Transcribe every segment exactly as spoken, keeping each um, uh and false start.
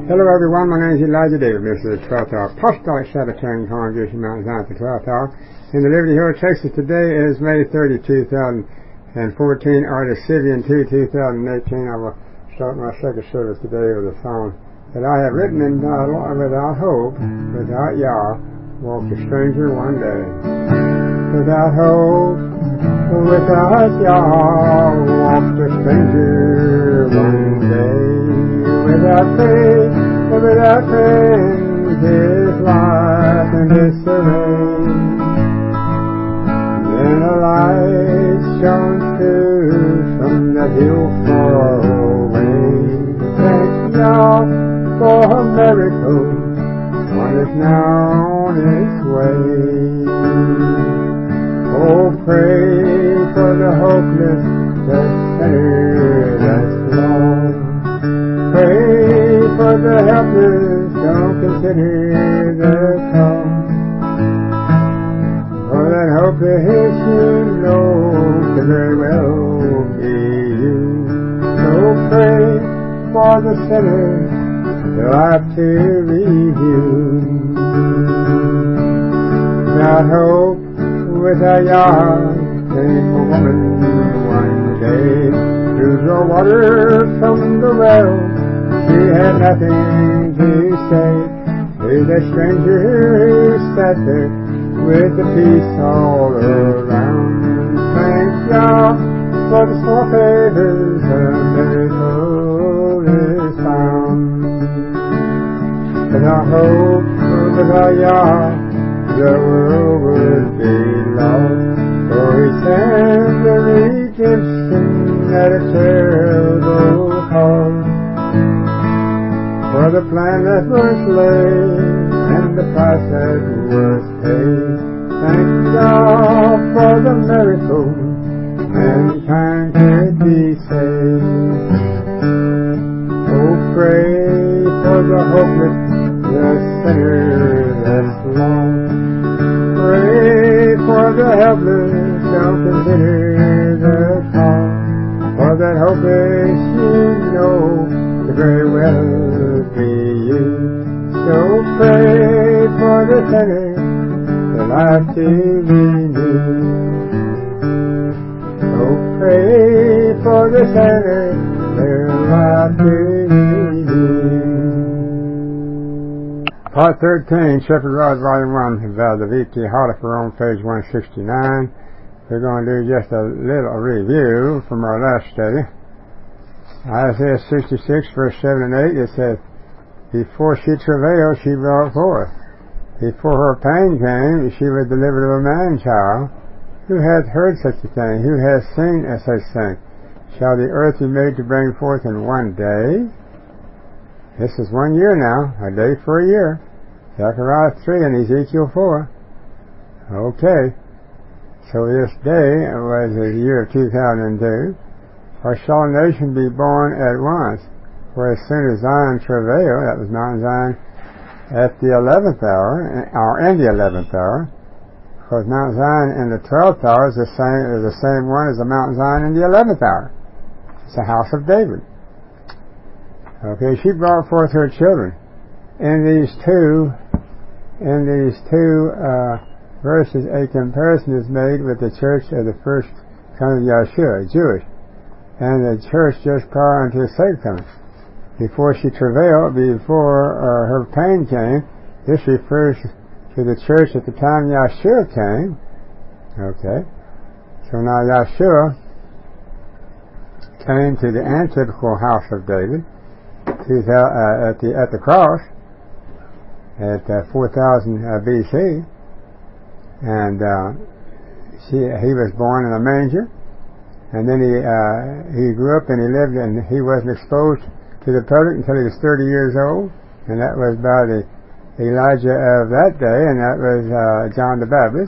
Hello everyone, my name is Elijah David, Mister the twelfth Hour Apostolic Sabbatarian Congregation, Mount Zion, the twelfth Hour. In the Liberty Hill, Texas, today is May thirtieth, two thousand fourteen, or the Sivian two, two thousand eighteen. I will start my second service today with a song that I have written entitled, Without Hope, Without Yah, Walked a Stranger One Day. Without hope, without Yah, walked a stranger one day. Without faith, without friends, his life in disarray. Then a light shone through from the hill far away. Thank Yah for a miracle, one is now on its way. Oh, pray for the hopeless, the sinner that's lost. Pray for the helpless, don't consider the cost. For that hope that hits you know could very well be you. So pray for the sinner, the life to review. Without hope, without Yah, came a woman one day to draw water from the well. She had nothing to say to the stranger who sat there with the peace all around. Thank Yah for the small favors, a miracle is found. Without hope, without Yah, the world would be lost. For he sent the redemption at a terrible cost. For the plan that was laid and the price that was paid. Thank God for the miracle, mankind could be saved. Oh, pray for the hopeless, the sinner that's lost. Pray for the helpless, don't consider the cost. For that hope is you know could very well be you. So pray for the sinner, the life to renew. So pray for the sinner, their life to renew. Part thirteen, Shepherd Rod, Volume one, the V T Hollifer on page one sixty-nine. We're going to do just a little review from our last study. Isaiah sixty-six, verse seven and eight, it says, Before she travailed, she brought forth. Before her pain came, she was delivered of a man-child. Who hath heard such a thing? Who hath seen a such thing? Shall the earth be made to bring forth in one day? This is one year now, a day for a year. Zechariah three and Ezekiel four. Okay. So this day was the year of two thousand two. Or shall a nation be born at once? For as soon as Zion travailed, that was Mount Zion, at the eleventh hour, or in the eleventh hour, because Mount Zion in the twelfth hour is the same is the same one as the Mount Zion in the eleventh hour. It's the house of David. Okay, she brought forth her children. In these two, in these two uh, verses, a comparison is made with the church of the first coming of Yeshua, Jewish, and the church just prior unto his second coming. Before she travailed, before uh, her pain came, this refers to the church at the time Yeshua came. Okay. So now Yeshua came to the antitypical house of David to the, uh, at the at the cross at uh, four thousand uh, B C, and uh, she, he was born in a manger. And then he uh, he grew up and he lived and he wasn't exposed to the public until he was thirty years old, and that was by the Elijah of that day, and that was uh, John the Baptist.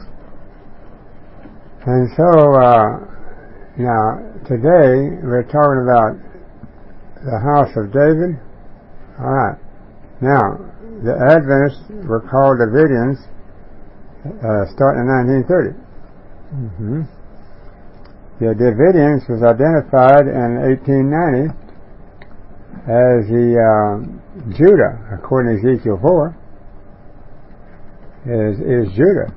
And so uh, now today we're talking about the house of David. All right. Now the Adventists were called Davidians uh, starting in nineteen thirty. Mm-hmm. The Davidians was identified in eighteen ninety as the uh, Judah, according to Ezekiel four, is, is Judah.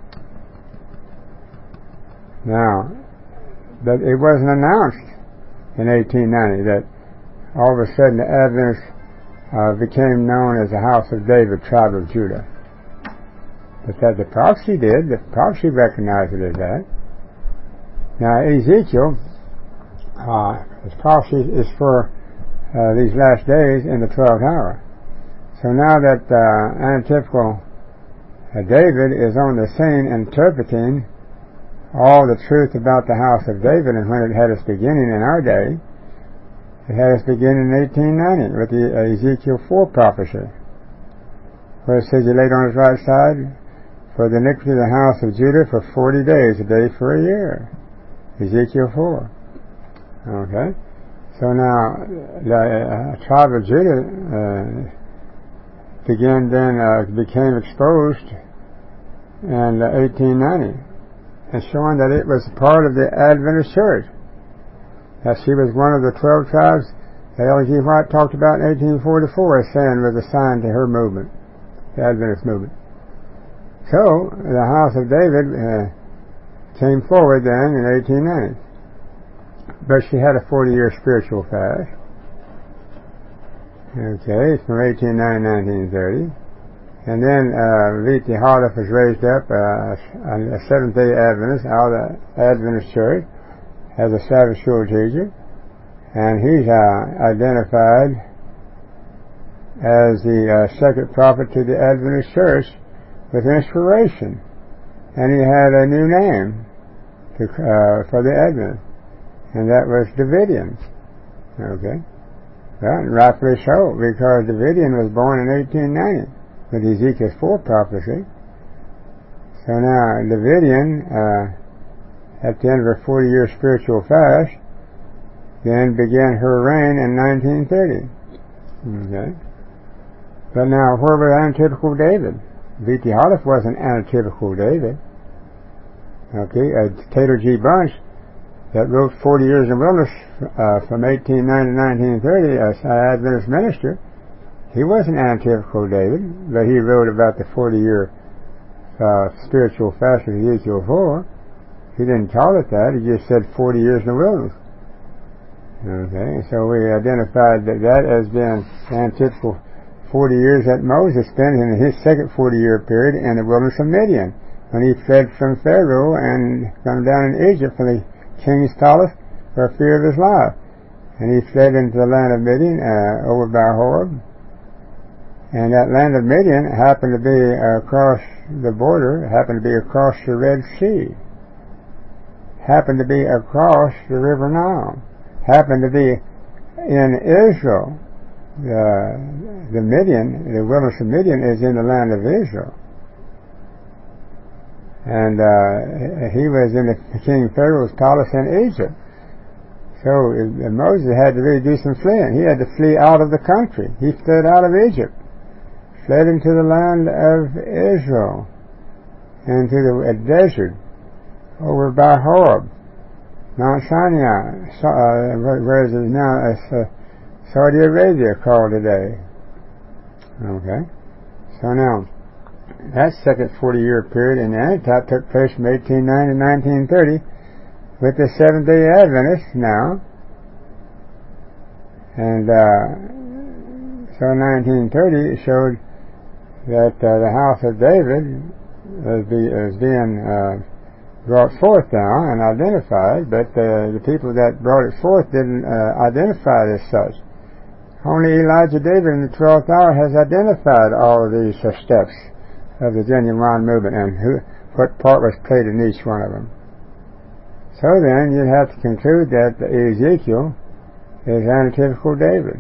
Now, but it wasn't announced in eighteen ninety that all of a sudden the Adventists uh, became known as the House of David, tribe of Judah. But that the prophecy did, the prophecy recognized it as that. Now Ezekiel, uh, his prophecy is for uh, these last days in the twelfth hour. So now that uh, antitypical uh, David is on the scene interpreting all the truth about the house of David and when it had its beginning in our day, it had its beginning in eighteen ninety with the uh, Ezekiel four prophecy, where it says he laid on his right side for the iniquity of the house of Judah for forty days, a day for a year. Ezekiel four. Okay? So now, the uh, tribe of Judah uh, began then, uh, became exposed in uh, eighteen ninety, and showing that it was part of the Adventist church. That she was one of the twelve tribes that Ellen G. White talked about in eighteen forty-four as saying was assigned to her movement, the Adventist movement. So, the house of David uh, came forward then in eighteen ninety. But she had a forty-year spiritual fast. Okay, from eighteen ninety to nineteen thirty. And then uh, V T Hardif was raised up, uh, a Seventh-day Adventist, out of the Adventist church, as a Sabbath school teacher. And he's uh, identified as the uh, second prophet to the Adventist church with inspiration, and he had a new name to, uh, for the Advent, and that was Davidian. Okay, well, rightfully so, because Davidian was born in eighteen ninety with Ezekiel four prophecy. So now Davidian, uh, at the end of her forty-year spiritual fast, then began her reign in nineteen thirty. Okay, but now where was antitypical David? V T Hardif wasn't antitypical David. Okay, uh, Taylor G. Bunch, that wrote forty Years in the Wilderness uh, from eighteen ninety to nineteen thirty as an Adventist minister, he wasn't antitypical David, but he wrote about the forty-year uh, spiritual fast of Ezekiel four. He didn't call it that, he just said forty years in the wilderness. Okay, so we identified that that as being antitypical forty years that Moses spent in his second forty-year period in the wilderness of Midian, when he fled from Pharaoh and come down in Egypt from the king's palace for fear of his life. And he fled into the land of Midian, uh, over by Horeb. And that land of Midian happened to be across the border, happened to be across the Red Sea, happened to be across the River Nile, happened to be in Israel. Uh, the Midian, the wilderness of Midian is in the land of Israel. And uh, he was in the King Pharaoh's palace in Egypt. So uh, Moses had to really do some fleeing. He had to flee out of the country. He fled out of Egypt, fled into the land of Israel, into the uh, desert, over by Horeb, Mount Sinai, uh, where is it now? It's, uh, Saudi Arabia called today. Okay, so now that second forty-year period in the Antitype took place from eighteen ninety to nineteen thirty with the Seventh-day Adventists now, and uh, so nineteen thirty showed that uh, the house of David is, be, is being uh, brought forth now and identified, but uh, the people that brought it forth didn't uh, identify it as such. Only Elijah David in the twelfth hour has identified all of these uh, steps of the genuine movement and who, what part was played in each one of them. So then you'd have to conclude that Ezekiel is antitypical David.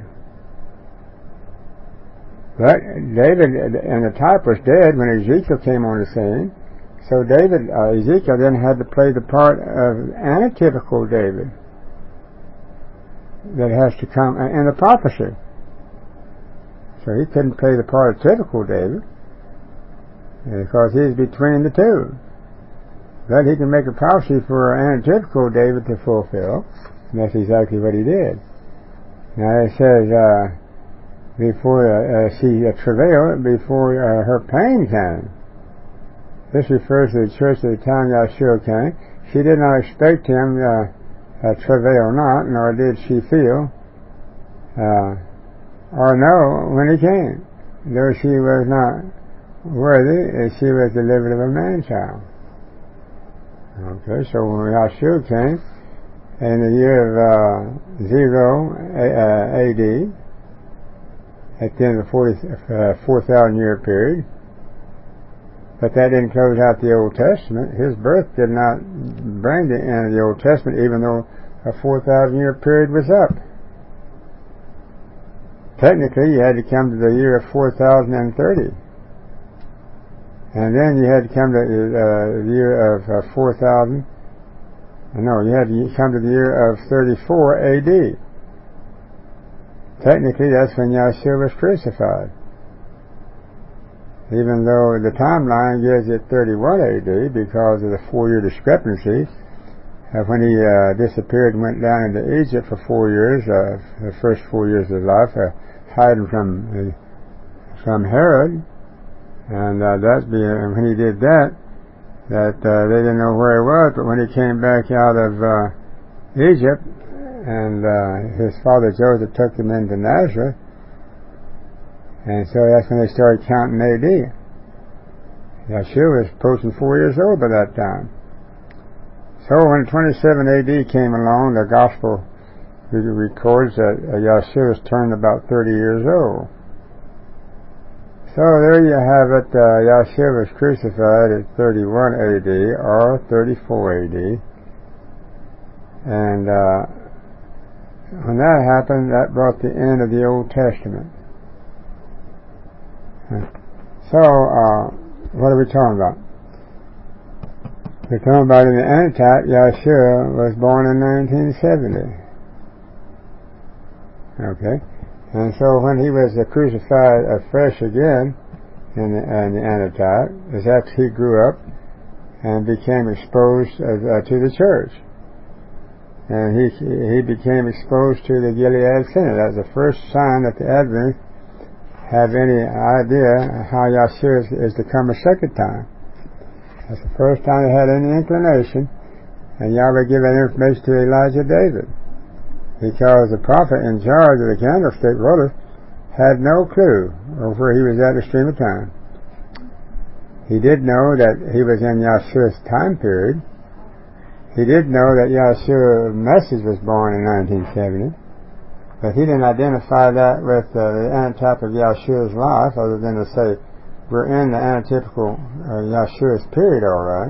But David and the type was dead when Ezekiel came on the scene, so David, uh, Ezekiel then had to play the part of antitypical David that has to come in the prophecy. So he couldn't play the part of typical David because he's between the two. But he can make a prophecy for an antitypical David to fulfill, and that's exactly what he did. Now it says, uh, before uh, uh, she uh, travailed, before uh, her pain came. This refers to the church at the time Yahshua came. She did not expect him uh, uh, travail not, nor did she feel, uh, or know when he came. Though she was not worthy, she was delivered of a man-child. Okay, so when Yahshua came, in the year of uh, zero uh, A D, at the end of the forty, uh, four thousand year period, but that didn't close out the Old Testament. His birth did not bring the end of the Old Testament, even though a four thousand year period was up. Technically, you had to come to the year of four thousand thirty. And then you had to come to uh, the year of uh, four thousand. No, you had to come to the year of thirty-four A D. Technically, that's when Yahshua was crucified. Even though the timeline gives it thirty-one A D because of the four-year discrepancy of when he uh, disappeared and went down into Egypt for four years, uh, the first four years of his life, uh, hiding from uh, from Herod. And uh, that's being, and when he did that, that uh, they didn't know where he was, but when he came back out of uh, Egypt, and uh, his father Joseph took him into Nazareth, and so that's when they started counting A D. Yahshua was approaching four years old by that time. So when twenty-seven A D came along, the Gospel records that uh, Yahshua was turned about thirty years old. So there you have it. Uh, Yahshua was crucified at thirty-one A D or thirty-four A D, and uh, when that happened, that brought the end of the Old Testament. So, uh, what are we talking about? We're talking about in the Antitype, Yahshua was born in nineteen seventy. Okay? And so when he was uh, crucified afresh again in the, in the Antitype, is after he grew up and became exposed uh, uh, to the church. And he he became exposed to the Gilead Synod. That's the first sign that the Adventists have any idea how Yahshua is, is to come a second time. That's the first time they had any inclination, and Yahweh gave that information to Elijah David. Because the prophet in charge of the candlestick roller had no clue of where he was at the stream of time. He did know that he was in Yahshua's time period. He did know that Yahshua's message was born in nineteen seventy, but he didn't identify that with uh, the antitype of Yahshua's life, other than to say, we're in the antitypical uh, Yahshua's period, all right.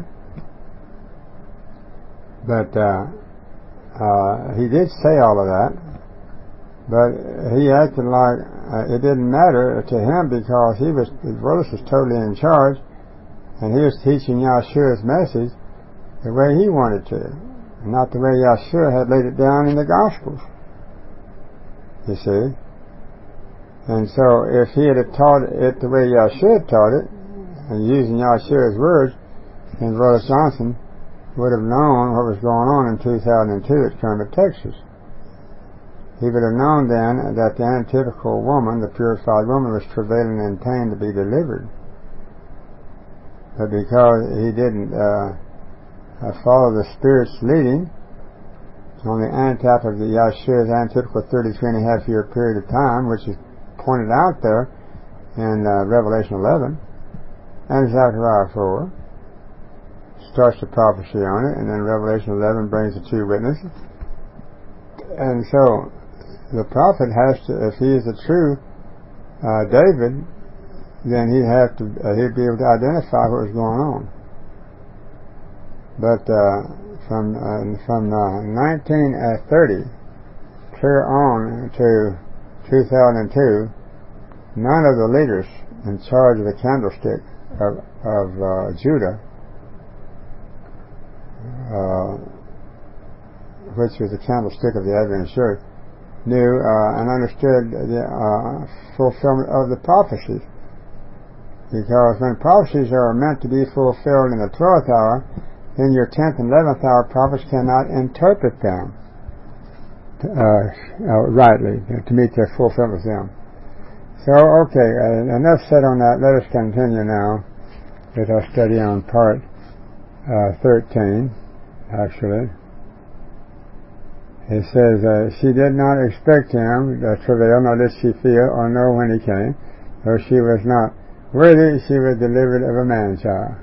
But uh, Uh, he did say all of that, but he acted like uh, it didn't matter to him because he was, Rhodas was totally in charge, and he was teaching Yahshua's message the way he wanted to, not the way Yahshua had laid it down in the Gospels. You see? And so if he had taught it the way Yahshua taught it, and using Yahshua's words, then Rhodas Johnson would have known what was going on in two thousand two at Kermit, Texas. He would have known then that the antitypical woman, the purified woman, was travailing in pain to be delivered. But because he didn't uh, uh, follow the Spirit's leading on the antitype of the Yahshua's antitypical thirty-three and a half year period of time, which is pointed out there in uh, Revelation eleven and Zechariah four, starts the prophecy on it, and then Revelation eleven brings the two witnesses. And so the prophet has to, if he is a true uh, David, then he'd have to uh, he'd be able to identify what was going on. But uh, from uh, from uh, nineteen thirty clear on to two thousand two, none of the leaders in charge of the candlestick of, of uh, Judah, Uh, which was the candlestick of the Adventist Church, knew uh, and understood the uh, fulfillment of the prophecies. Because when prophecies are meant to be fulfilled in the twelfth hour, then your tenth and eleventh hour prophets cannot interpret them. uh, uh, rightly, to meet their fulfillment of them. So, okay, uh, enough said on that. Let us continue now with our study on part uh, thirteen, actually. It says, uh, she did not expect him to travail, nor did she feel or know when he came. Though she was not worthy, she was delivered of a man-child.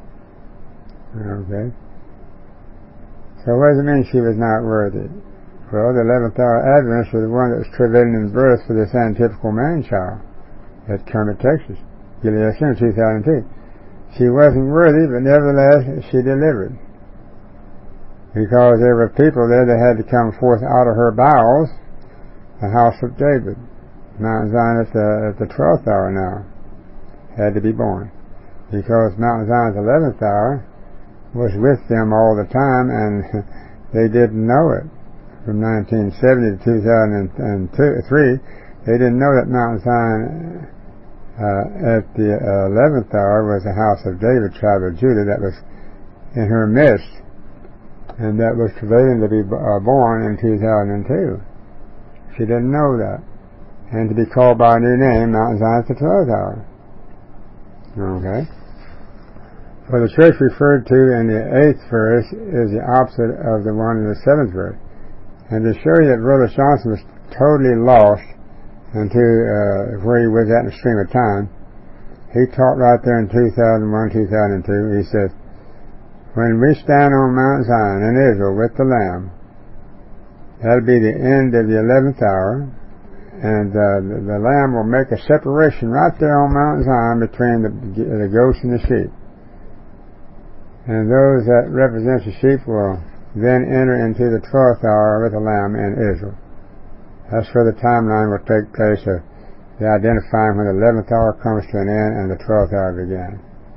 Okay. So what does it mean she was not worthy? Well, the eleventh hour Adventist was the one that was travailing in birth for this antitypical man-child at Kermit, Texas, Gilead Center, two thousand two. She wasn't worthy, but nevertheless she delivered. Because there were people there that had to come forth out of her bowels, the house of David. Mount Zion at the, at the twelfth hour now had to be born. Because Mount Zion's eleventh hour was with them all the time, and they didn't know it. From nineteen seventy to two thousand three, they didn't know that Mount Zion uh, at the eleventh hour was the house of David, tribe of Judah, that was in her midst, and that was travailing to be uh, born in two thousand two. She didn't know that. And to be called by a new name, Mount Zion at the twelfth hour. Okay. For the church referred to in the eighth verse is the opposite of the one in the seventh verse. And to show you that Brother Johnson was totally lost into uh, where he was at in the stream of time, he taught right there in two thousand one, two thousand two, he said, when we stand on Mount Zion in Israel with the Lamb, that'll be the end of the eleventh hour, and uh, the, the Lamb will make a separation right there on Mount Zion between the, the goats and the sheep. And those that represent the sheep will then enter into the twelfth hour with the Lamb in Israel. That's where the timeline will take place of the identifying when the eleventh hour comes to an end and the twelfth hour began.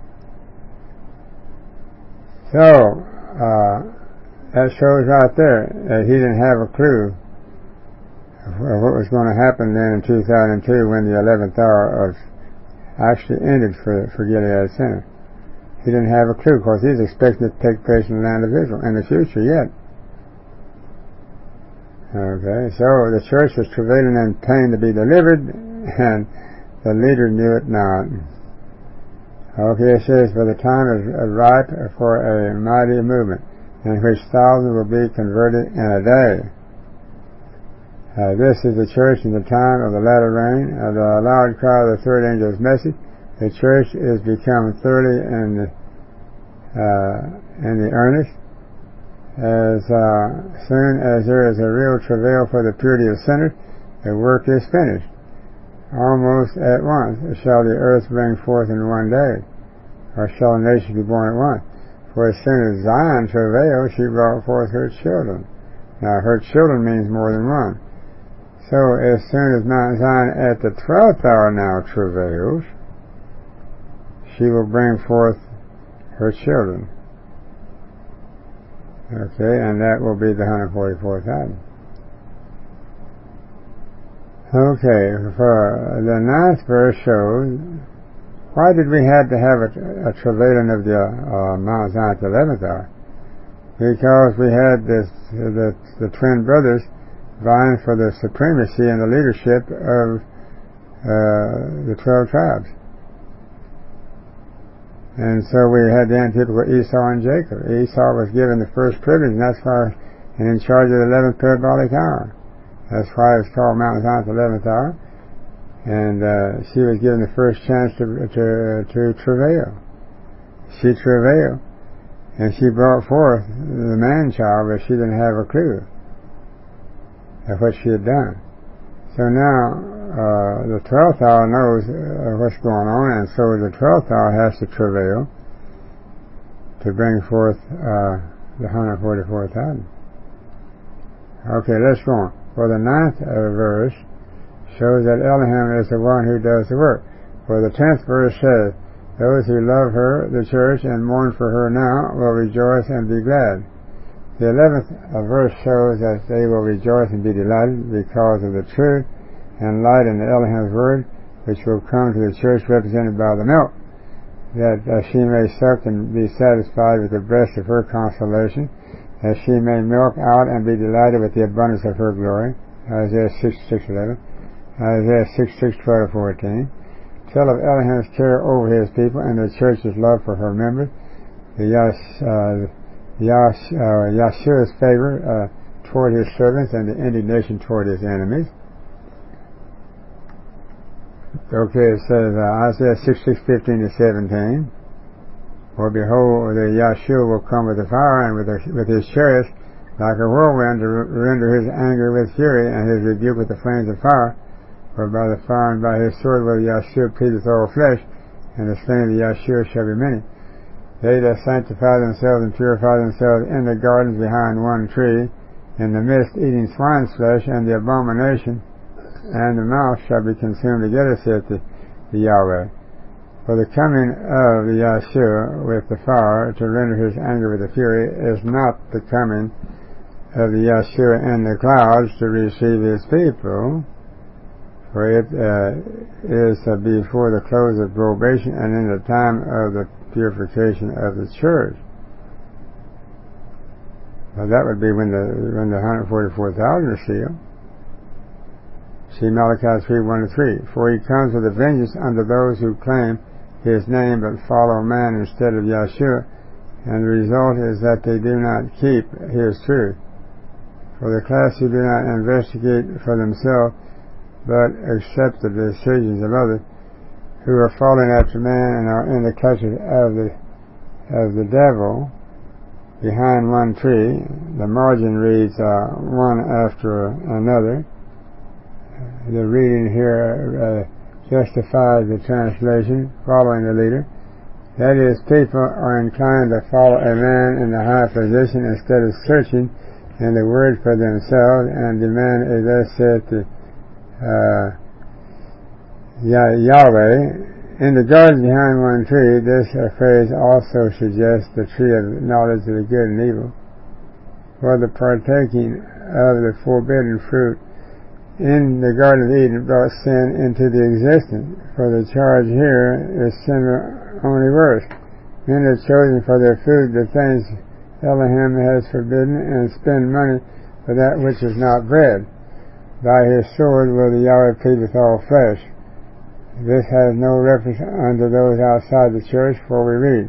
So, uh, that shows right there that he didn't have a clue of what was going to happen then in two thousand two when the eleventh hour of actually ended for, for Gilead Center. He didn't have a clue because he's expecting it to take place in the land of Israel in the future yet. Okay, so the church was travailing in pain to be delivered, and the leader knew it not. Okay, it says, for the time is ripe for a mighty movement, in which thousands will be converted in a day. Uh, this is the church in the time of the latter rain, of the loud cry of the third angel's message. The church is become thoroughly in the, uh, in the earnest. As uh, soon as there is a real travail for the purity of sinners, the work is finished. Almost at once shall the earth bring forth in one day, or shall a nation be born at once. For as soon as Zion travailed, she brought forth her children. Now, her children means more than one. So, as soon as Mount Zion at the twelfth hour now travails, she will bring forth her children. Okay, and that will be the one hundred forty-four thousand. Okay, for the ninth verse shows, why did we have to have a, a travailing of the uh, Mount Zion at the eleventh hour? Because we had this, the, the twin brothers vying for the supremacy and the leadership of uh, the twelve tribes. And so we had the antitypical Esau and Jacob. Esau was given the first privilege, and that's why, and in charge of the eleventh parabolic hour. That's why it was called Mount Zion, the eleventh hour. And uh, she was given the first chance to to, to travail. She travailed, and she brought forth the man-child, but she didn't have a clue of what she had done. So now, Uh, the twelfth hour knows uh, what's going on, and so the twelfth hour has to travail to bring forth uh, the one hundred forty-four thousand. Okay, let's go on. For the ninth uh, verse shows that Elohim is the one who does the work. For the tenth verse says, those who love her, the church, and mourn for her now will rejoice and be glad. The eleventh uh, verse shows that they will rejoice and be delighted because of the truth and light in the Elohim's word, which will come to the church represented by the milk, that uh, she may suck and be satisfied with the breast of her consolation, that she may milk out and be delighted with the abundance of her glory. Isaiah sixty-six eleven. Isaiah sixty-six twelve to fourteen. Tell of Elohim's care over his people and the church's love for her members. The Yash, uh, Yash, uh, Yahshua's favor uh, toward his servants and the indignation toward his enemies. Okay, it says uh, Isaiah sixty-six fifteen to seventeen. For behold, the Yahshua will come with the fire and with, the, with his chariots like a whirlwind to render his anger with fury and his rebuke with the flames of fire. For by the fire and by his sword will Yahshua pleadeth all flesh, and the slain of the Yahshua shall be many. They that sanctify themselves and purify themselves in the gardens behind one tree, in the midst eating swine's flesh, and the abomination and the mouse shall be consumed together, saith the, the Yahweh. For the coming of the Yahshua with the fire to render his anger with the fury is not the coming of the Yahshua in the clouds to receive his people, for it uh, is uh, before the close of probation and in the time of the purification of the church. Now that would be when the when the one hundred forty-four thousand are sealed. See Malachi three one to three. For he comes with a vengeance unto those who claim his name but follow man instead of Yahshua, and the result is that they do not keep his truth. For the class who do not investigate for themselves but accept the decisions of others, who are falling after man and are in the clutches of the of the devil behind one tree. The margin reads uh, one after another. The reading here uh, justifies the translation, following the leader. That is, people are inclined to follow a man in a high position instead of searching in the Word for themselves and demand, as I said to uh, Yahweh. In the garden behind one tree, this phrase also suggests the tree of knowledge of the good and evil. For the partaking of the forbidden fruit in the Garden of Eden brought sin into the existence, for the charge here is sin only worse. Men have chosen for their food the things Elohim has forbidden, and spend money for that which is not bread. By his sword will the Yahweh plead with all flesh. This has no reference unto those outside the church, for we read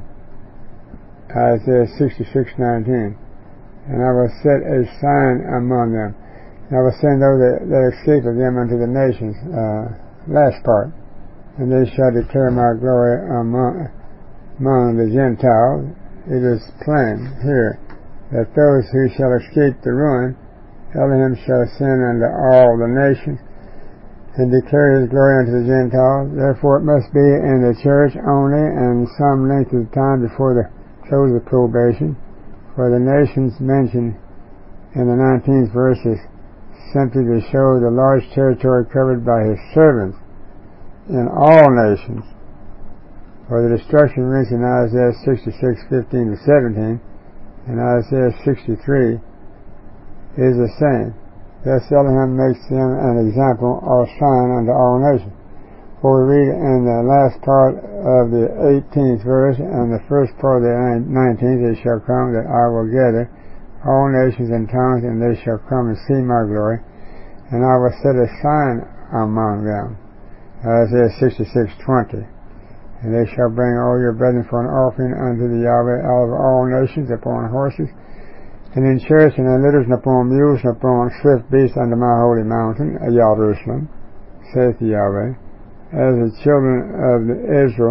Isaiah sixty-six nineteen, and I will set a sign among them, and I will send those that, that escape of them unto the nations. Uh, last part. And they shall declare my glory among, among the Gentiles. It is plain here that those who shall escape the ruin, Elohim shall send unto all the nations, and declare his glory unto the Gentiles. Therefore it must be in the church only, and some length of time before the close of probation. For the nations mentioned in the nineteenth verse is simply to show the large territory covered by his servants in all nations. For the destruction mentioned in Isaiah sixty-six fifteen to seventeen and Isaiah sixty-three is the same. Thus Elohim makes them an example or sign unto all nations. For we read in the last part of the eighteenth verse and the first part of the nineteenth, it shall come that I will gather all nations and tongues, and they shall come and see my glory, and I will set a sign among them. Isaiah sixty-six twenty. And they shall bring all your brethren for an offering unto the Yahweh out of all nations upon horses, and in chariots, and in litters, and upon mules, and upon swift beasts unto my holy mountain, Jerusalem, saith the Yahweh, as the children of Israel,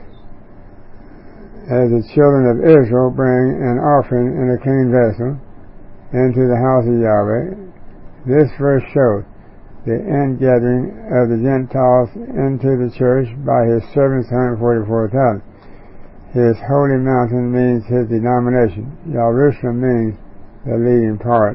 as the children of Israel bring an offering in a clean vessel into the house of Yahweh. This verse shows the ingathering of the Gentiles into the church by his servants, one hundred forty-four thousand. His holy mountain means his denomination. Jerusalem means the leading part.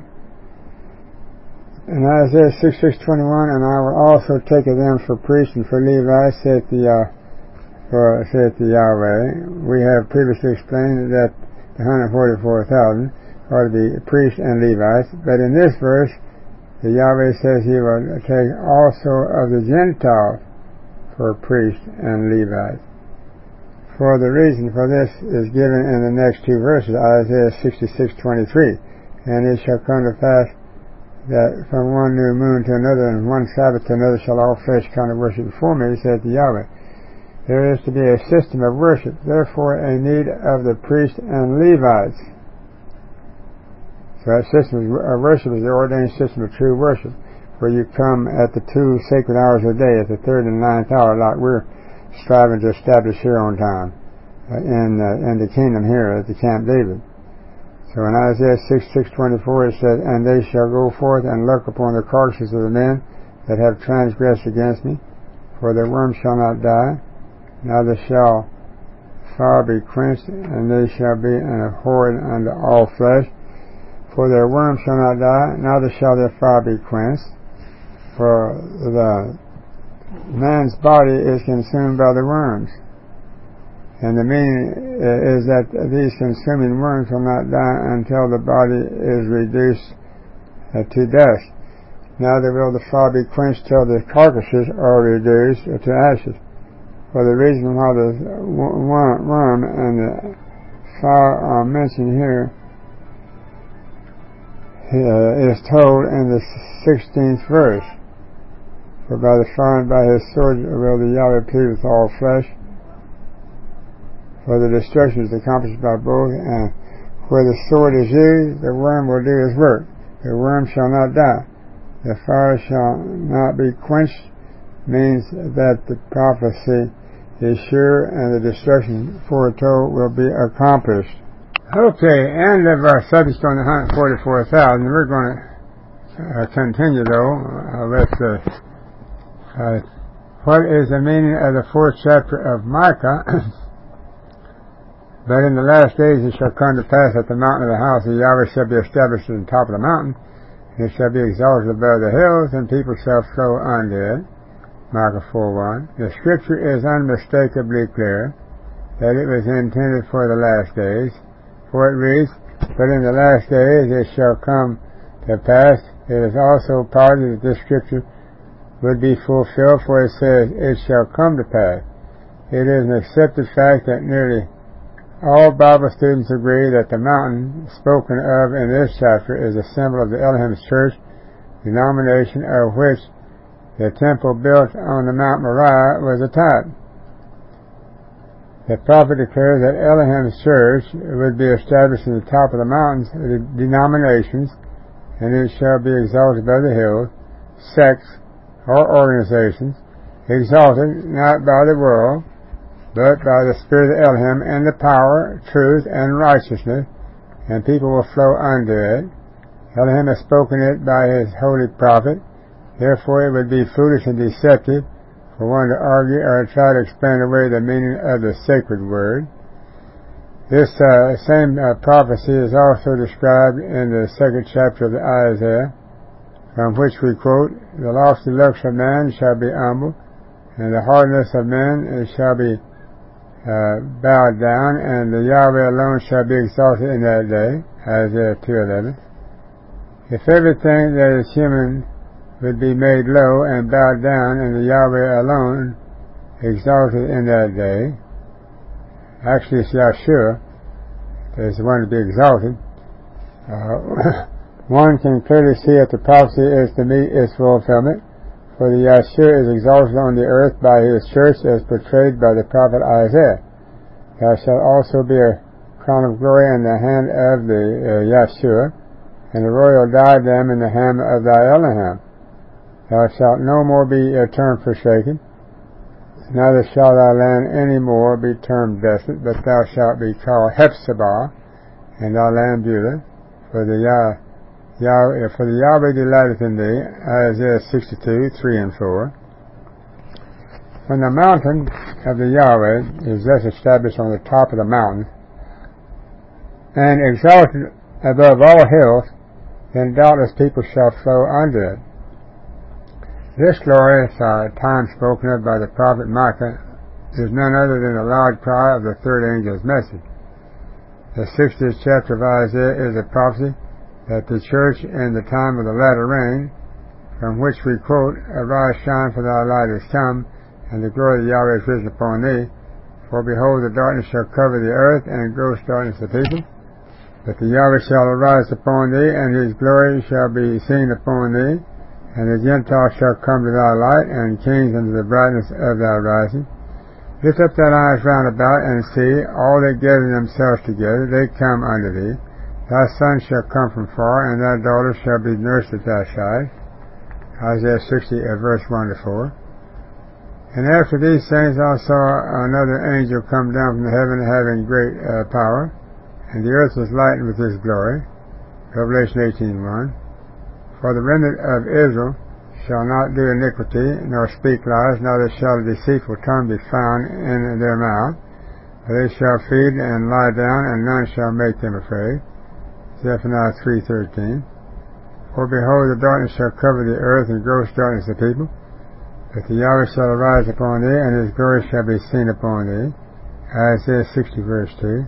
In Isaiah sixty-six twenty-one, and I will also take of them for priests and for Levites, saith the, uh, for, saith the Yahweh. We have previously explained that the one hundred forty-four thousand are to be priests and Levites, but in this verse, the Yahweh says he will take also of the Gentiles for priests and Levites. For the reason for this is given in the next two verses, Isaiah sixty-six twenty-three. And it shall come to pass that from one new moon to another, and one Sabbath to another, shall all flesh come to worship before me, saith the Yahweh. There is to be a system of worship, therefore a need of the priests and Levites. So that system of worship is the ordained system of true worship, where you come at the two sacred hours of the day, at the third and ninth hour, like we're striving to establish here on time, uh, in, uh, in the kingdom here at the Camp David. So in Isaiah sixty-six twenty-four it says, And they shall go forth and look upon the carcasses of the men that have transgressed against me, for their worm shall not die, neither shall fire be quenched, and they shall be an abhorrence unto all flesh. For their worm shall not die, neither shall their fire be quenched. For the man's body is consumed by the worms. And the meaning is that these consuming worms will not die until the body is reduced uh, to dust. Neither will the fire be quenched till the carcasses are reduced to ashes. For the reason why the worm and the fire are mentioned here uh, is told in the sixteenth verse. For by the fire and by his sword will the Yahweh plead with all flesh. For the destruction is accomplished by both, and where the sword is used, the worm will do his work. The worm shall not die. The fire shall not be quenched means that the prophecy is sure and the destruction foretold will be accomplished. Okay, end of our subject on the one hundred forty-four thousand. We're going to uh, continue though uh, with uh, uh, what is the meaning of the fourth chapter of Micah. But in the last days it shall come to pass that the mountain of the house of Yahweh shall be established on the top of the mountain, and it shall be exalted above the hills, and people shall flow unto it. Micah four one. The scripture is unmistakably clear that it was intended for the last days. For it reads, But in the last days it shall come to pass. It is also positive that this scripture would be fulfilled, for it says, It shall come to pass. It is an accepted fact that nearly all Bible students agree that the mountain spoken of in this chapter is a symbol of the Elohim Church, denomination of which the temple built on the Mount Moriah was a type. The prophet declares that Elohim's church would be established in the top of the mountains of the denominations, and it shall be exalted above the hills, sects, or organizations, exalted not by the world, but by the Spirit of Elohim and the power, truth, and righteousness, and people will flow unto it. Elohim has spoken it by his holy prophet. Therefore it would be foolish and deceptive for one to argue or try to explain away the meaning of the sacred word. This uh, same uh, prophecy is also described in the second chapter of the Isaiah, from which we quote, The lofty looks of man shall be humbled, and the hardness of men shall be Uh, bowed down, and the Yahweh alone shall be exalted in that day, Isaiah two eleven. If everything that is human would be made low and bowed down, and the Yahweh alone exalted in that day, actually it's Yahshua that is the one to be exalted, uh, one can clearly see that the prophecy is to meet its fulfillment. For the Yahshua is exalted on the earth by his church as portrayed by the prophet Isaiah. Thou shalt also be a crown of glory in the hand of the uh, Yahshua, and a royal diadem in the hand of thy Elohim. Thou shalt no more be a term forsaken, neither shall thy land any more be termed desolate, but thou shalt be called Hephzibah, and thy land Beulah, for the Yah Yahweh, for the Yahweh delighteth in thee, Isaiah sixty-two, three and four. When the mountain of the Yahweh is thus established on the top of the mountain, and exalted above all hills, then doubtless people shall flow unto it. This glorious uh, time spoken of by the prophet Micah is none other than the loud cry of the third angel's message. The sixtieth chapter of Isaiah is a prophecy that the church in the time of the latter rain, from which we quote, Arise, shine, for thy light is come, and the glory of Yahweh is risen upon thee. For behold, the darkness shall cover the earth, and gross darkness the people. But the Yahweh shall arise upon thee, and his glory shall be seen upon thee. And the Gentiles shall come to thy light, and kings unto the brightness of thy rising. Lift up thine eyes round about, and see, all that gather themselves together, they come unto thee. Thy sons shall come from far, and thy daughters shall be nursed at thy side. Isaiah sixty, uh, verse one to four. And after these things I saw another angel come down from heaven, having great uh, power, and the earth was lightened with his glory. Revelation eighteen one. For the remnant of Israel shall not do iniquity, nor speak lies, neither shall a deceitful tongue be found in their mouth. For they shall feed and lie down, and none shall make them afraid. Zephaniah three thirteen. For behold, the darkness shall cover the earth, and gross darkness the people. But the Yahweh shall arise upon thee, and his glory shall be seen upon thee. Isaiah sixty, verse two.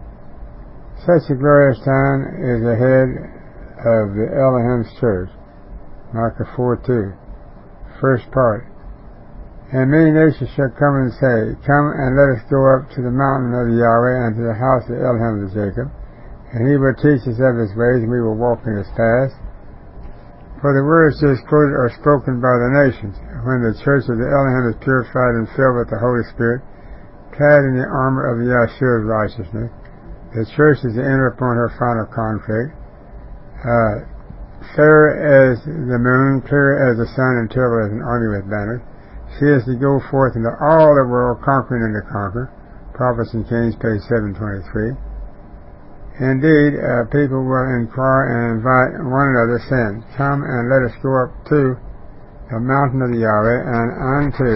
Such a glorious time is ahead of the Elohim's church. Micah four two. First part. And many nations shall come and say, Come and let us go up to the mountain of the Yahweh, and to the house of Elohim of Jacob. And he will teach us of his ways, and we will walk in his paths. For the words just quoted are spoken by the nations, when the church of the Elohim is purified and filled with the Holy Spirit, clad in the armor of the Yahshua's righteousness. The church is to enter upon her final conflict, uh, fair as the moon, clear as the sun, and terrible as an army with banners. She is to go forth into all the world, conquering and to conquer. Prophets and Kings, page seven twenty-three. Indeed, uh, people will inquire and invite one another, saying, Come and let us go up to the mountain of the Yahweh, and unto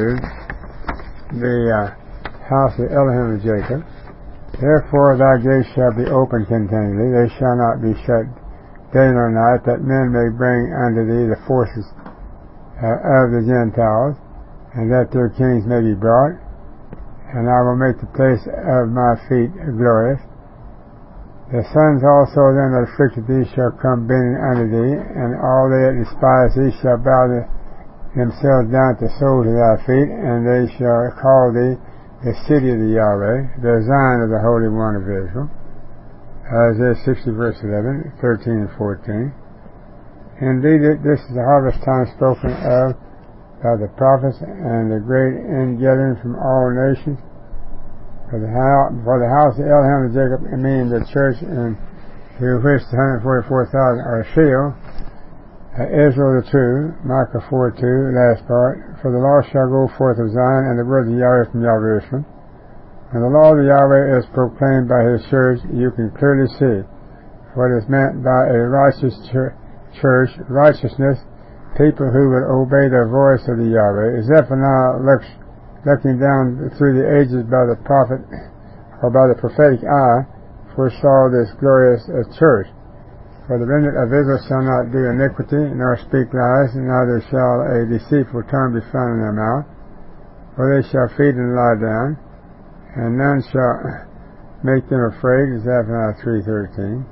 the uh, house of Elohim of Jacob. Therefore thy gates shall be open continually, they shall not be shut day nor night, that men may bring unto thee the forces uh, of the Gentiles, and that their kings may be brought. And I will make the place of my feet glorious. The sons also then that afflicted thee shall come bending unto thee, and all they that despise thee shall bow the, themselves down at the soles of thy feet, and they shall call thee the city of the Yahweh, the Zion of the Holy One of Israel. Isaiah sixty, verse eleven, thirteen, and fourteen. Indeed, this is the harvest time spoken of by the prophets, and the great ingathering from all nations. For the, house, for the house of Elohim of Jacob, meaning the church, and through which the one hundred forty-four thousand are sealed, uh, Israel the true, Micah four two, last part. For the law shall go forth of Zion, and the word of Yahweh from Jerusalem. When the law of the Yahweh is proclaimed by his church, you can clearly see what is meant by a righteous church, church righteousness, people who would obey the voice of the Yahweh. Zephaniah looks looking down through the ages by the prophet, or by the prophetic eye, foresaw this glorious uh, church. For the remnant of Israel shall not do iniquity, nor speak lies, neither shall a deceitful tongue be found in their mouth. For they shall feed and lie down, and none shall make them afraid. Zephaniah three thirteen.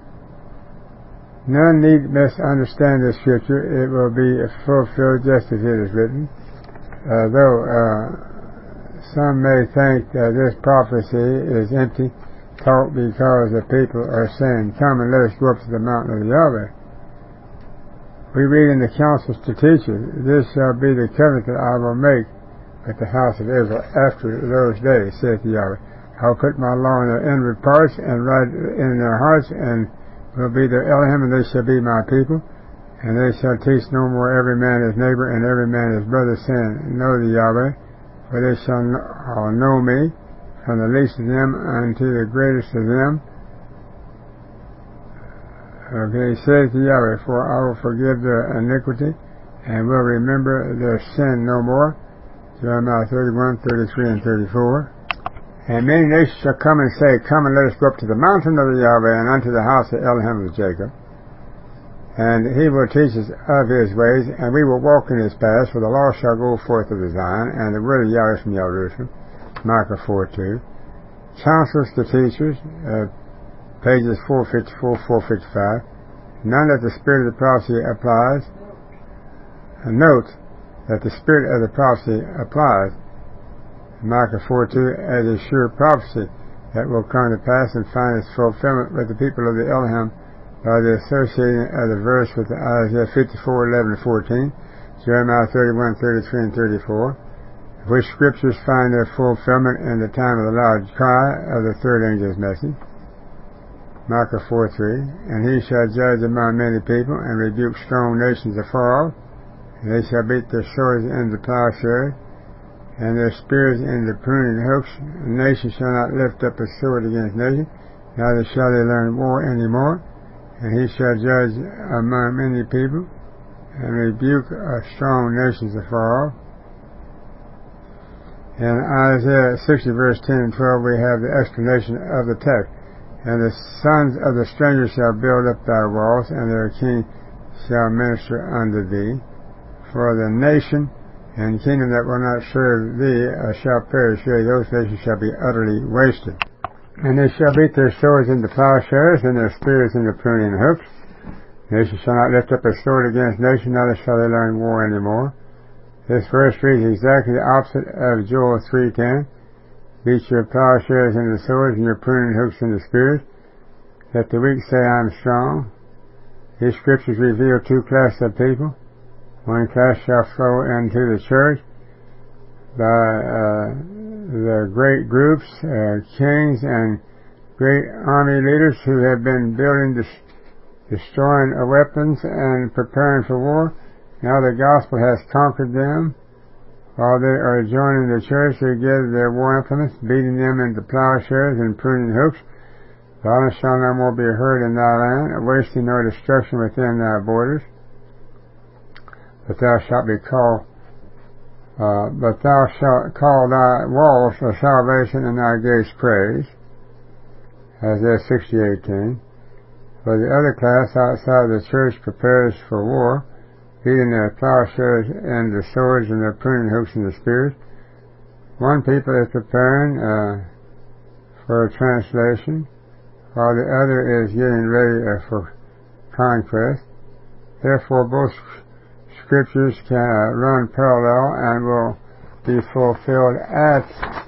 None need misunderstand this scripture. It will be fulfilled just as it is written. Uh, though uh, some may think that this prophecy is empty talk because the people are saying, Come and let us go up to the mountain of Yahweh. We read in the counsels to teachers, This shall be the covenant that I will make with the house of Israel after those days, saith Yahweh. I will put my law in their inward parts, and write it in their hearts, and will be their Elohim, and they shall be my people. And they shall teach no more every man his neighbor and every man his brother, saying, Know the Yahweh, for they shall know me, from the least of them unto the greatest of them. Okay, says the Yahweh, For I will forgive their iniquity, and will remember their sin no more. Jeremiah thirty-one, thirty-three, and thirty-four. And many nations shall come and say, Come and let us go up to the mountain of the Yahweh, and unto the house of Elohim of Jacob. And he will teach us of his ways, and we will walk in his paths, for the law shall go forth of the Zion, and the word of Yahweh from Jerusalem. Micah four two. Counsels to teachers, uh, pages four fifty-four, four fifty-five. None that the spirit of the prophecy applies. And note that the spirit of the prophecy applies, Micah four two, as a sure prophecy that will come to pass and find its fulfillment with the people of the Elohim by the associating of the verse with Isaiah fifty-four eleven to fourteen, Jeremiah thirty-one thirty-three and thirty-four, which scriptures find their fulfillment in the time of the loud cry of the third angel's message. Micah four three, and he shall judge among many people, and rebuke strong nations afar off, and they shall beat their swords into plowshares, and their spears into pruning hooks. A nation shall not lift up a sword against nation, neither shall they learn war any more. And he shall judge among many people, and rebuke uh, strong nations afar off. In Isaiah sixty verse ten and twelve we have the explanation of the text. And the sons of the stranger shall build up thy walls, and their king shall minister unto thee. For the nation and kingdom that will not serve thee uh, shall perish, yea, those nations shall be utterly wasted. And they shall beat their swords into plowshares, and their spears into pruning hooks. Nation shall not lift up a sword against nation, neither shall they learn war any more. This verse reads exactly the opposite of Joel three ten. Beat your plowshares into swords, and your pruning hooks into spears. Let the weak say, I am strong. These scriptures reveal two classes of people. One class shall flow into the church by uh, the great groups, uh, kings and great army leaders who have been building, des- destroying uh, weapons and preparing for war. Now the gospel has conquered them. While they are joining the church, they gather their war implements, beating them into plowshares and pruning hooks. Violence shall no more be heard in thy land, wasting nor destruction within thy borders. But thou shalt be called, uh, but thou shalt call thy walls of salvation and thy gates praise. Isaiah sixty eighteen. For the other class outside the church prepares for war, beating their plowshares and the swords and their pruning hooks and the spears. One people is preparing uh, for a translation, while the other is getting ready uh, for conquest. Therefore, both scriptures can uh, run parallel and will be fulfilled at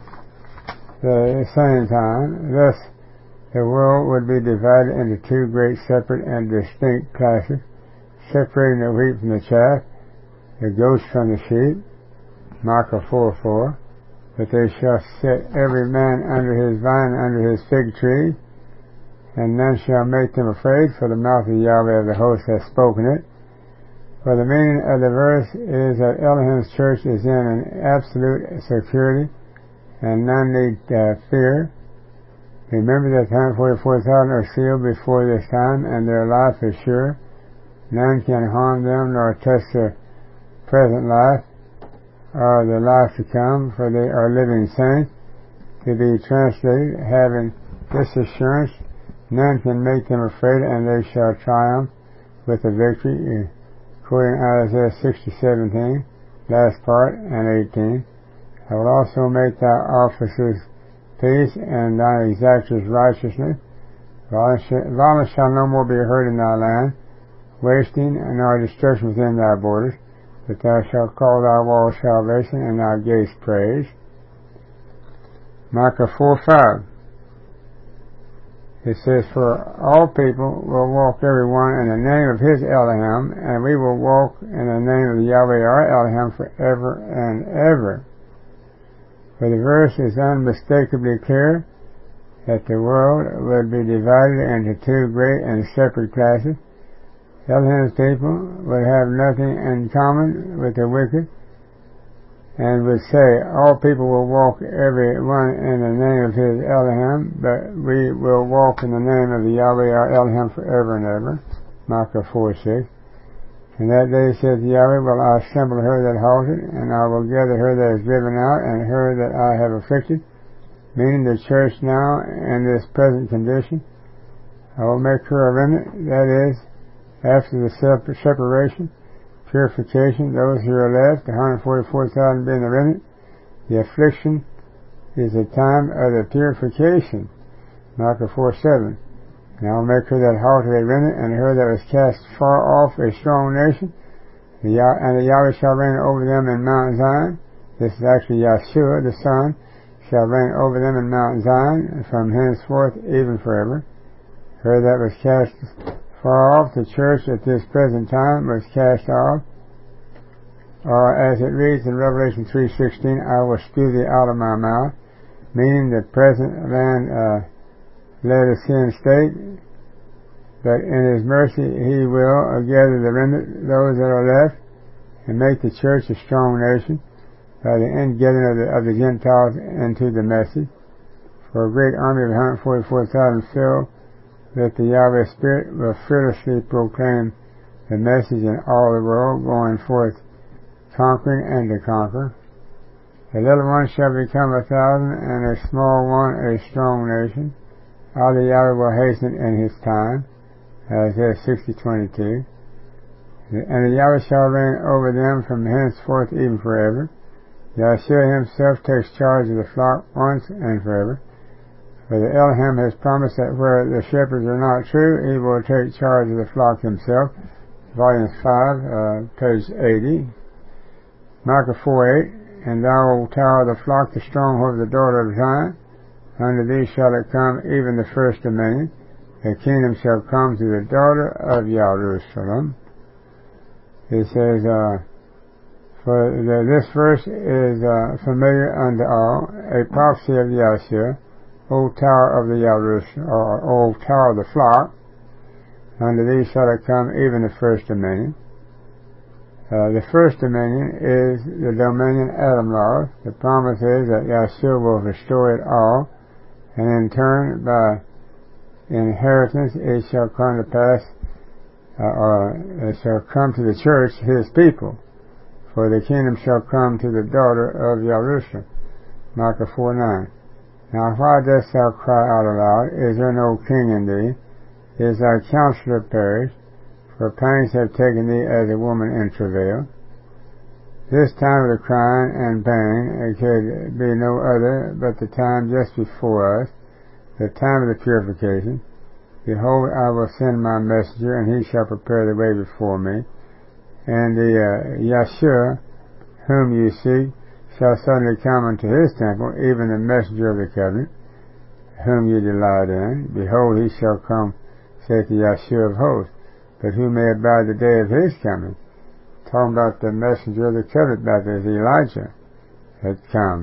the same time. Thus, the world would be divided into two great separate and distinct classes, separating the wheat from the chaff, the goats from the sheep. Micah four four. But they shall set every man under his vine, under his fig tree, and none shall make them afraid, for the mouth of Yahweh of the hosts has spoken it. For the meaning of the verse is that Elohim's church is in an absolute security, and none need uh, fear. Remember that one hundred forty-four thousand are sealed before this time, and their life is sure. None can harm them nor touch their present life or the life to come, for they are living saints. To be translated, having this assurance, none can make them afraid, and they shall triumph with the victory. Quoting Isaiah sixty seventeen, last part, and eighteen. I will also make thy officers peace, and thy exactors righteousness. Violence shall no more be heard in thy land, wasting nor destruction within thy borders, but thou shalt call thy walls salvation, and thy gates praise. Micah four five. It says, for all people will walk every one in the name of his Elohim, and we will walk in the name of Yahweh our Elohim forever and ever. For the verse is unmistakably clear that the world would be divided into two great and separate classes. Elohim's people would have nothing in common with the wicked, and would say, all people will walk every one in the name of his Elohim, but we will walk in the name of the Yahweh our Elohim forever and ever. Micah four six. In that day saith Yahweh, will I assemble her that halted, and I will gather her that is driven out, and her that I have afflicted, meaning the church now in this present condition. I will make her a remnant, that is, after the separation, purification, those who are left, one hundred forty-four thousand being the remnant. The affliction is the time of the purification. Micah four seven. And I will make her that halted a remnant, and her that was cast far off a strong nation. The Yah- and the Yahweh shall reign over them in Mount Zion. This is actually Yahshua, the Son, shall reign over them in Mount Zion from henceforth even forever. Her that was cast far off, the church at this present time was cast off. Or as it reads in Revelation three sixteen, I will spew thee out of my mouth, meaning the present land uh, Laodicean state, but in his mercy he will gather the remnant, those that are left, and make the church a strong nation by the ingetting of the, of the Gentiles into the message. For a great army of one hundred forty-four thousand filled with the Yahweh Spirit will fearlessly proclaim the message in all the world, going forth conquering and to conquer. A little one shall become a thousand, and a small one a strong nation. All the Yahweh will hasten in his time. Isaiah sixty twenty-two. And the Yahweh shall reign over them from henceforth even forever. Yahshua himself takes charge of the flock once and forever. For the Elohim has promised that where the shepherds are not true, he will take charge of the flock himself. Volume five, uh, page eighty. Micah four eight. And thou, O tower of the flock, the stronghold of the daughter of Zion, unto thee shall it come, even the first dominion. The kingdom shall come to the daughter of Jerusalem. It says, uh, for the, this verse is uh, familiar unto all, a prophecy of Yahshua, O tower of the Jerusalem, or O tower of the flock, unto thee shall it come, even the first dominion. Uh, the first dominion is the dominion Adam lost. The promise is that Yahshua will restore it all, and in turn, by inheritance, it shall come to pass, uh, or it shall come to the church, his people. For the kingdom shall come to the daughter of Jerusalem. Micah four nine. Now why dost thou cry out aloud? Is there no king in thee? Is thy counselor perished? For pangs have taken thee as a woman in travail. This time of the crying and pain, it could be no other but the time just before us, the time of the purification. Behold, I will send my messenger, and he shall prepare the way before me. And the uh, Yahshua, whom you seek, shall suddenly come unto his temple, even the messenger of the covenant, whom you delight in. Behold, he shall come, saith the Yahshua of hosts. But who may abide the day of his coming? Talking about the messenger of the covenant, that is Elijah, that comes.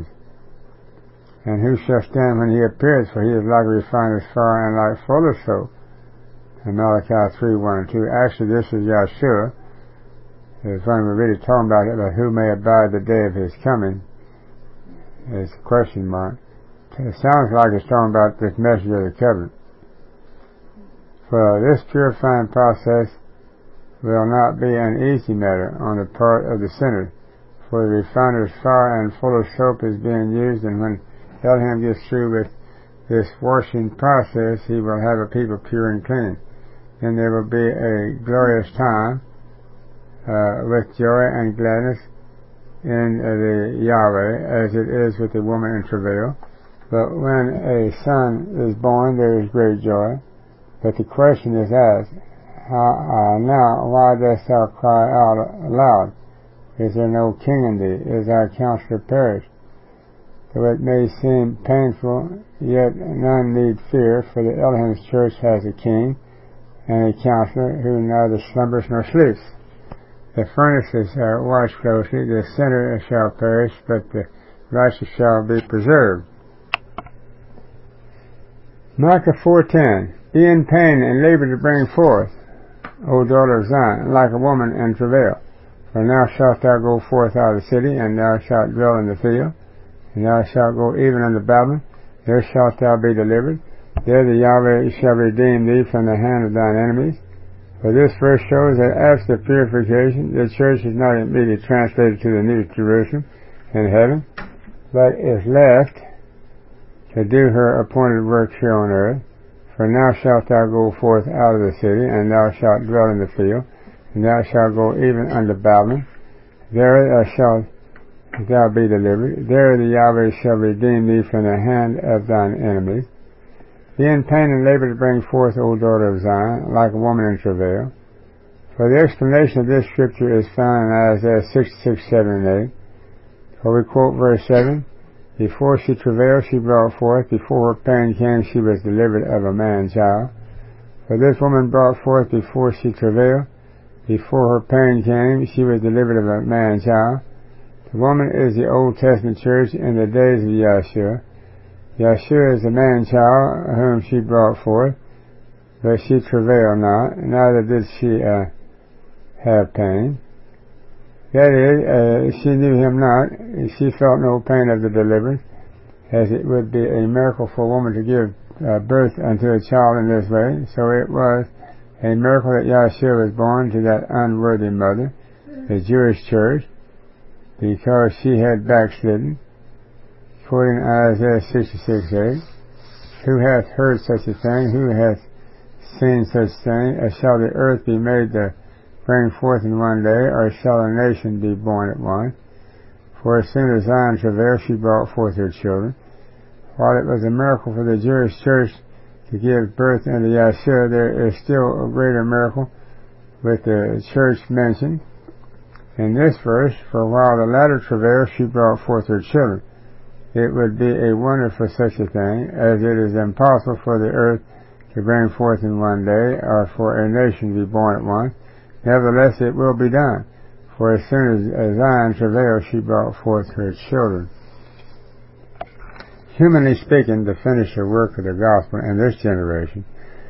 And who shall stand when he appears? For he is like a refiner's fire and like fuller's soap. In Malachi three one and two. Actually, this is Yahshua. It's when we're really talking about it, but who may abide the day of his coming? Is a question mark. It sounds like it's talking about this messenger of the covenant. For this purifying process will not be an easy matter on the part of the sinner, for the refiner's fire and fuller's soap is being used, and when Elohim gets through with this washing process, he will have a people pure and clean. Then there will be a glorious time uh, with joy and gladness in uh, the Yahweh, as it is with the woman in travail. But when a son is born, there is great joy. But the question is asked, how, uh, now, why dost thou cry out aloud? Is there no king in thee? Is thy counselor perished? Though it may seem painful, yet none need fear, for the Elohim's church has a king and a counselor who neither slumbers nor sleeps. The furnaces are watched closely, the sinner shall perish, but the righteous shall be preserved. Micah four ten. Be in pain and labor to bring forth, O daughter of Zion, like a woman in travail. For now shalt thou go forth out of the city, and thou shalt dwell in the field, and thou shalt go even unto Babylon. There shalt thou be delivered. There the Yahweh shall redeem thee from the hand of thine enemies. For this verse shows that after purification, the church is not immediately translated to the New Jerusalem in heaven, but is left to do her appointed work here on earth. For now shalt thou go forth out of the city, and thou shalt dwell in the field, and thou shalt go even unto Babylon. There thou shalt thou be delivered. There the Yahweh shall redeem thee from the hand of thine enemies. Be in pain and labor to bring forth, O daughter of Zion, like a woman in travail. For the explanation of this scripture is found in Isaiah sixty-six, seven and eight. For we quote verse seven, Before she travailed, she brought forth. Before her pain came, she was delivered of a man child. For this woman brought forth before she travailed. Before her pain came, she was delivered of a man child. The woman is the Old Testament church in the days of Yeshua. Yeshua is the man child whom she brought forth, but she travailed not, neither did she uh, have pain. That is, uh, she knew him not, she felt no pain of the deliverance, as it would be a miracle for a woman to give uh, birth unto a child in this way. So it was a miracle that Yeshua was born to that unworthy mother, the Jewish church, because she had backslidden. Quoting Isaiah sixty-six eight, who hath heard such a thing? Who hath seen such thing? As shall the earth be made to bring forth in one day, or shall a nation be born at once? For as soon as Zion travailed, she brought forth her children. While it was a miracle for the Jewish church to give birth unto Yeshua, there is still a greater miracle with the church mentioned in this verse. For while the latter travailed, she brought forth her children. It would be a wonder for such a thing, as it is impossible for the earth to bring forth in one day, or for a nation to be born at once. Nevertheless, it will be done. For as soon as Zion travailed, she brought forth her children. Humanly speaking, to finish the work of the gospel in this generation,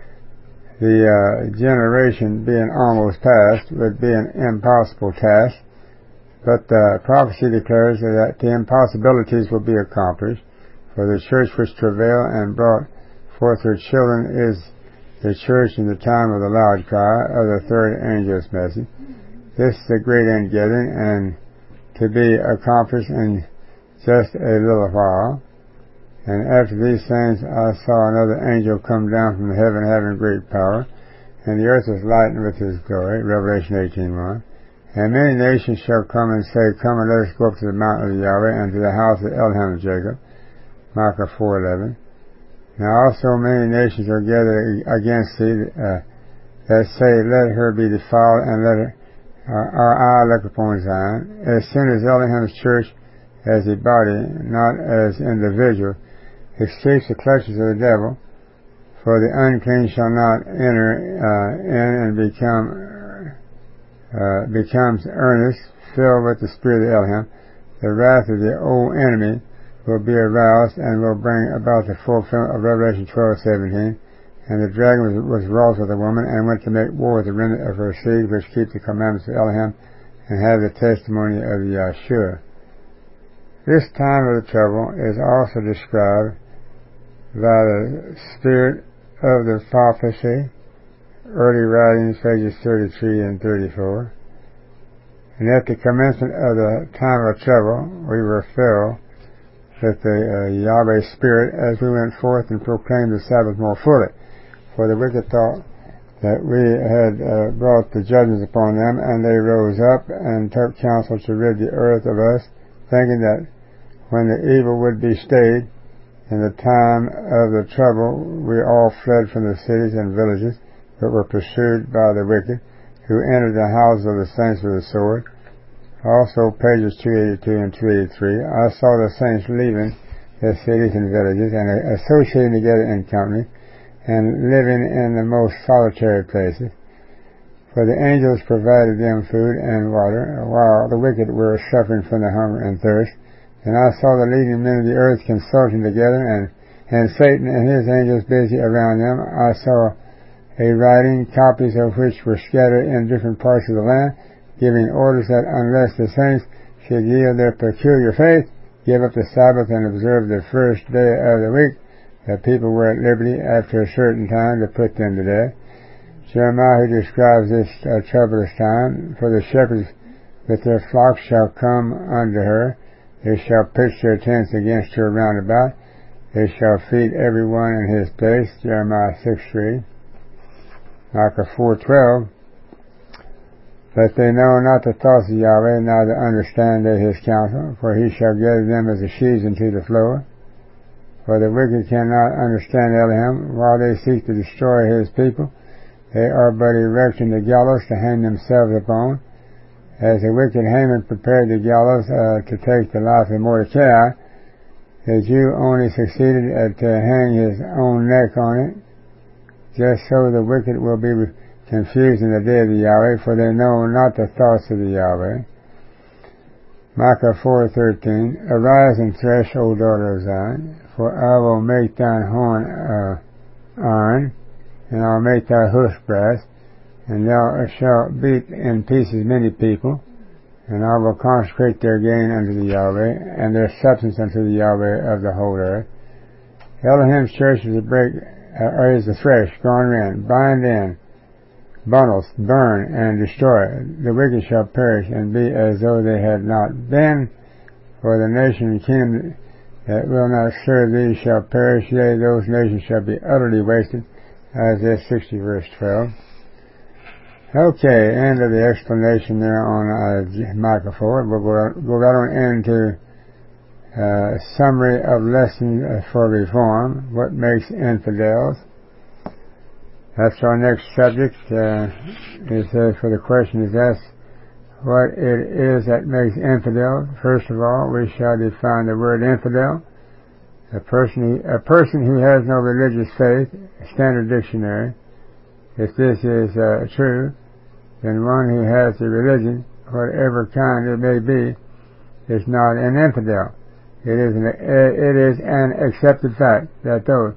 the uh, generation being almost past would be an impossible task. But the prophecy declares that the impossibilities will be accomplished, for the church which travailed and brought forth her children is the church in the time of the loud cry of the third angel's message. This is the great end getting, and to be accomplished in just a little while. And after these things I saw another angel come down from heaven having great power, and the earth was lightened with his glory, Revelation eighteen one. And many nations shall come and say, Come and let us go up to the mountain of Yahweh, and to the house of Elohim of Jacob, Micah four eleven. Now also many nations are gathered against thee, uh, that say, Let her be defiled, and let her, uh, our eye look upon Zion. As soon as Elohim's church, as a body, not as individual, escapes the clutches of the devil, for the unclean shall not enter uh, in and become Uh, becomes earnest, filled with the spirit of Elohim, the wrath of the old enemy will be aroused and will bring about the fulfillment of Revelation twelve seventeen. And the dragon was, was wroth with the woman and went to make war with the remnant of her seed, which keep the commandments of Elohim and have the testimony of Yeshua. This time of the trouble is also described by the spirit of the prophecy, early writings, pages thirty-three and thirty-four. And at the commencement of the time of trouble, we were filled with the uh, Yahweh Spirit as we went forth and proclaimed the Sabbath more fully. For the wicked thought that we had uh, brought the judgments upon them, and they rose up and took counsel to rid the earth of us, thinking that when the evil would be stayed, in the time of the trouble we all fled from the cities and villages, but were pursued by the wicked, who entered the houses of the saints with the sword. Also, pages two eighty-two and two eighty-three, I saw the saints leaving their cities and villages, and associating together in company, and living in the most solitary places. For the angels provided them food and water, while the wicked were suffering from the hunger and thirst. And I saw the leading men of the earth consulting together, and, and Satan and his angels busy around them. I saw a writing, copies of which were scattered in different parts of the land, giving orders that unless the saints should yield their peculiar faith, give up the Sabbath, and observe the first day of the week, the people were at liberty after a certain time to put them to death. Jeremiah, who describes this uh, troublous time, for the shepherds with their flocks shall come unto her, they shall pitch their tents against her round about, they shall feed every one in his place, Jeremiah six three. Micah four twelve, but they know not the thoughts of Yahweh, neither understand they his counsel, for he shall gather them as the sheaves into the floor. For the wicked cannot understand Elohim, while they seek to destroy his people. They are but erecting the gallows to hang themselves upon. As the wicked Haman prepared the gallows uh, to take the life of Mordecai, The Jew only succeeded at uh, hanging his own neck on it. Just so the wicked will be confused in the day of the Yahweh, for they know not the thoughts of the Yahweh. Micah four thirteen. Arise and thresh, O daughter of Zion, for I will make thine horn uh, iron, and I will make thy hoofs brass, and thou shalt beat in pieces many people, and I will consecrate their gain unto the Yahweh, and their substance unto the Yahweh of the whole earth. Elohim's church is a break, uh, is a thresh, garner in, bind in, bundles, burn, and destroy. The wicked shall perish, and be as though they had not been, for the nation and kingdom that will not serve thee shall perish, yea, those nations shall be utterly wasted. Isaiah sixty verse twelve. Okay, end of the explanation there on uh, Micah four. We'll go, go right on into uh, summary of lessons for reform. What makes infidels? That's our next subject. Uh, it says, for the question is asked, what it is that makes infidels. First of all, we shall define the word infidel. A person, a person who has no religious faith, Standard Dictionary. If this is uh, true, then one who has a religion, whatever kind it may be, is not an infidel. It is an, it is an accepted fact that those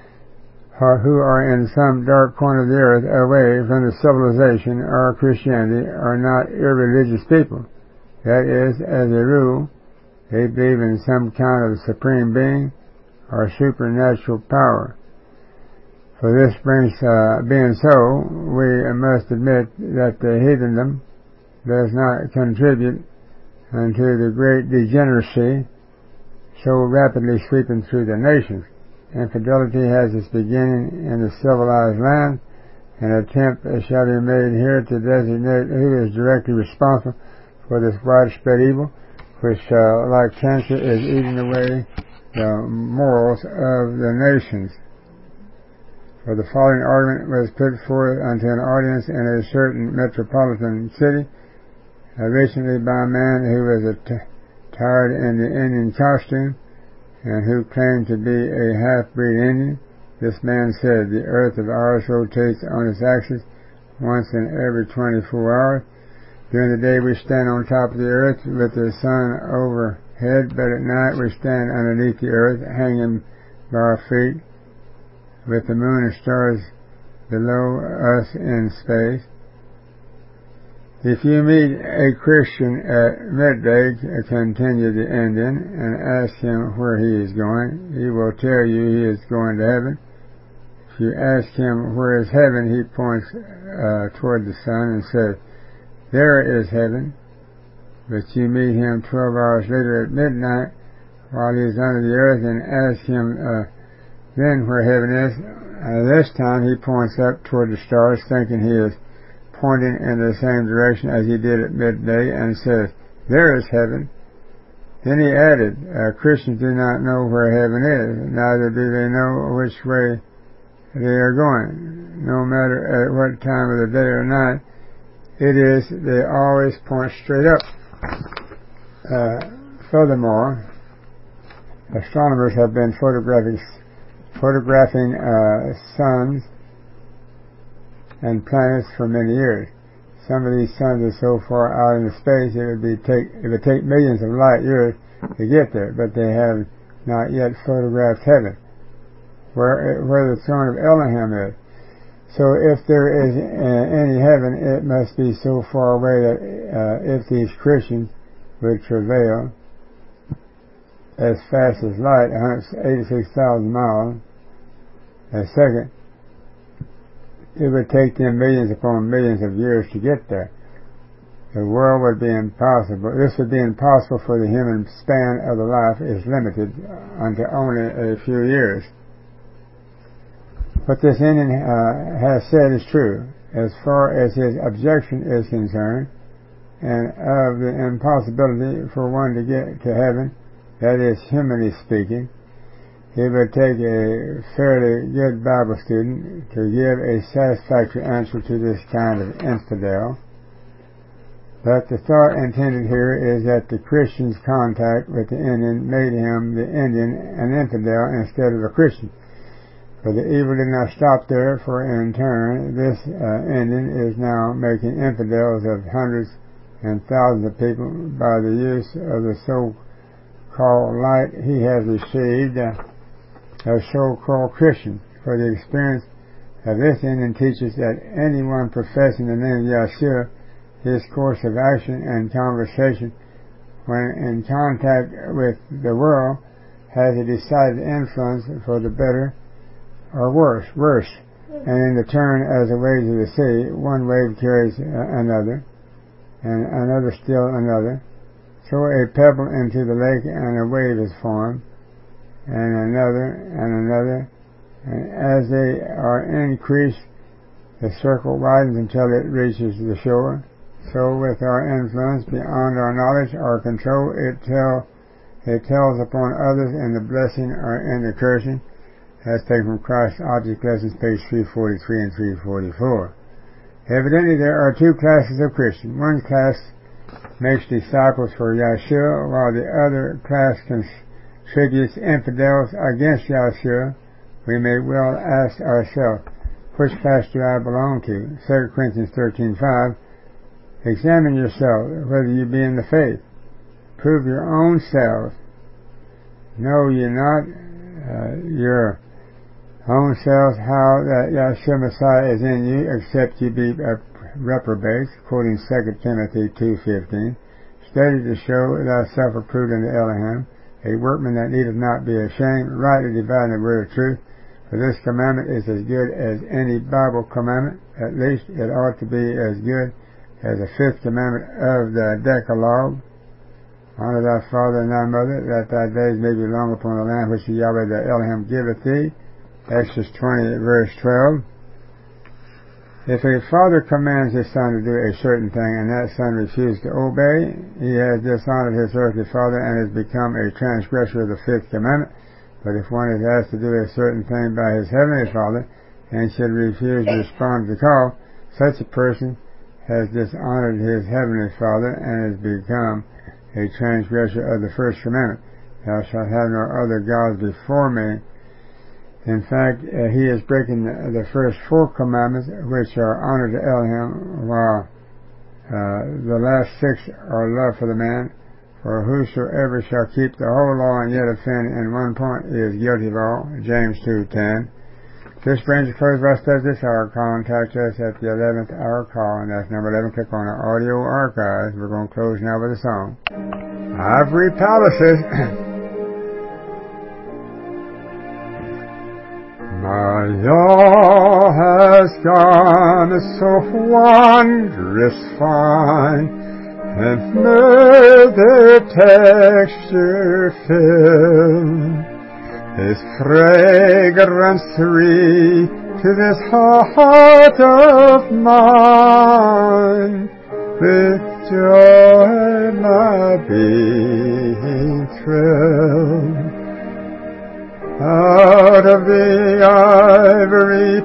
who are in some dark corner of the earth away from the civilization or Christianity are not irreligious people. That is, as a rule, they believe in some kind of supreme being or supernatural power. For this brings, uh, being so, we must admit that the heathendom does not contribute unto the great degeneracy so rapidly sweeping through the nations. Infidelity has its beginning in the civilized land. An attempt shall be made here to designate who is directly responsible for this widespread evil, which, uh, like cancer, is eating away the morals of the nations. For the following argument was put forth unto an audience in a certain metropolitan city uh, recently by a man who was attired in the Indian costume and who claimed to be a half-breed Indian. This man said, the earth of ours rotates on its axis once in every twenty-four hours. During the day we stand on top of the earth with the sun overhead, but at night we stand underneath the earth, hanging by our feet, with the moon and stars below us in space. If you meet a Christian at midday, continued the Indian, and ask him where he is going, he will tell you he is going to heaven. If you ask him where is heaven, he points uh, toward the sun and says, there is heaven. But you meet him twelve hours later at midnight while he is under the earth and ask him uh, then where heaven is. Uh, this time he points up toward the stars, thinking he is pointing in the same direction as he did at midday, and says, there is heaven. Then he added, uh, Christians do not know where heaven is, neither do they know which way they are going. No matter at what time of the day or night it is, they always point straight up. Uh, furthermore, astronomers have been photographing, photographing uh, suns and planets for many years. Some of these suns are so far out into space it would be take it would take millions of light years to get there, but they have not yet photographed heaven, where where the throne of Elohim is. So if there is uh, any heaven, it must be so far away that uh, if these Christians would travail as fast as light, one hundred eighty-six thousand miles a second, it would take them millions upon millions of years to get there. The world would be impossible. This would be impossible, for the human span of the life is limited unto only a few years. What this Indian uh, has said is true, as far as his objection is concerned, and of the impossibility for one to get to heaven, that is, humanly speaking. It would take a fairly good Bible student to give a satisfactory answer to this kind of infidel. But the thought intended here is that the Christian's contact with the Indian made him, the Indian, an infidel instead of a Christian. For the evil did not stop there, for in turn, this uh, Indian is now making infidels of hundreds and thousands of people by the use of the so-called light he has received uh, of so-called Christians. For the experience of this Indian teaches that anyone professing the name of Yeshua, his course of action and conversation when in contact with the world has a decided influence for the better or worse, worse, and in the turn as the waves of the sea, one wave carries another, and another still another. So a pebble into the lake and a wave is formed, and another and another, and as they are increased, the circle widens until it reaches the shore. So with our influence beyond our knowledge or control, it tell it tells upon others in the blessing or in the cursing. That's taken from Christ's Object Lessons, page three forty-three and three forty-four. Evidently, there are two classes of Christians. One class makes disciples for Yeshua, while the other class contributes infidels against Yeshua. We may well ask ourselves, which class do I belong to? Second Corinthians thirteen five. Examine yourself, whether you be in the faith. Prove your own selves. Know ye not uh, your own selves how that Yeshua Messiah is in you, except you be reprobates, quoting Second Timothy two fifteen. Study to show thyself approved unto Elohim, a workman that needeth not be ashamed, rightly dividing the word of truth. For this commandment is as good as any Bible commandment. At least it ought to be as good as the fifth commandment of the Decalogue. Honor thy father and thy mother, that thy days may be long upon the land which Yahweh the Elohim giveth thee. Exodus twenty, verse twelve. If a father commands his son to do a certain thing, and that son refuses to obey, he has dishonored his earthly father and has become a transgressor of the fifth commandment. But if one is asked to do a certain thing by his heavenly Father, and should refuse to respond to the call, such a person has dishonored his heavenly Father and has become a transgressor of the first commandment. Thou shalt have no other gods before me. In fact, uh, he is breaking the, the first four commandments, which are honor to Elohim, while uh, the last six are love for the man. For whosoever shall keep the whole law and yet offend in one point is guilty of all. James two ten. This brings to close our study this hour. Contact us at the eleventh hour call, and that's number eleven. Click on our audio archives. We're going to close now with a song. Ivory Palaces. My yaw has gone so wondrous fine, and made the texture fill His fragrance sweet to this heart of mine. With joy my being thrilled. Out of the ivory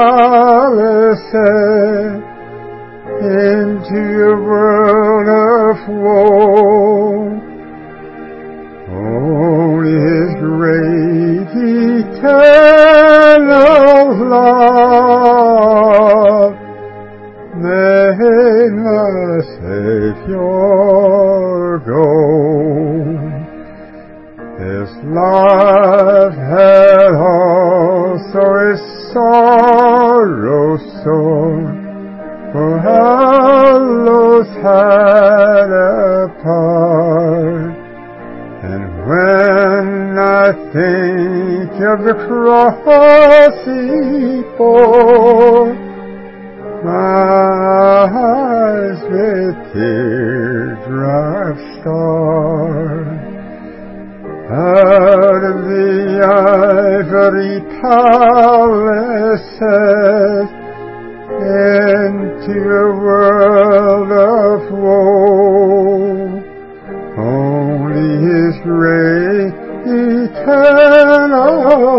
palaces into a world of woe, only His great eternal love made my Savior go. His love had also His sorrow sore, for hallows had a part. And when I think of the cross He bore, my eyes with teardrops start. Out of the ivory palaces into a world of woe, only His great eternal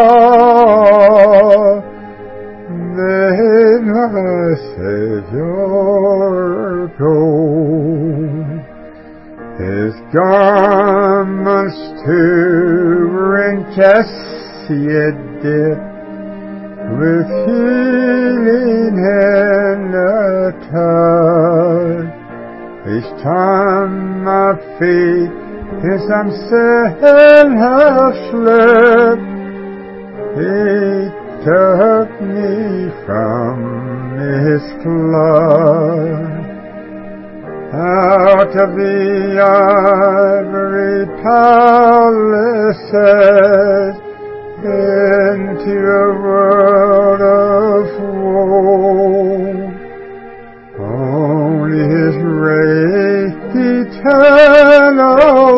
love made my Savior go. garments to incassiated with healing in the touch. Each time my feet in some sin have slipped, He took me from His clutch. Out of the ivory palaces into a world of woe, only His ray, eternal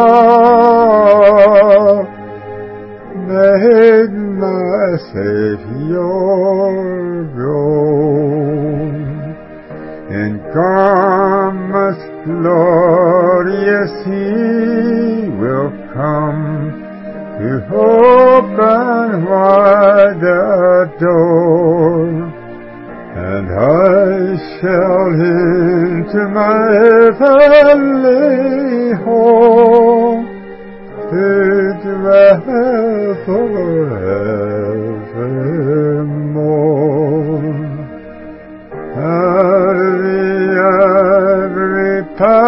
love, made my Savior grow. In garments glorious He will come to open wide the door, and I shall into my heavenly home to dwell forevermore. Out of the ivory palace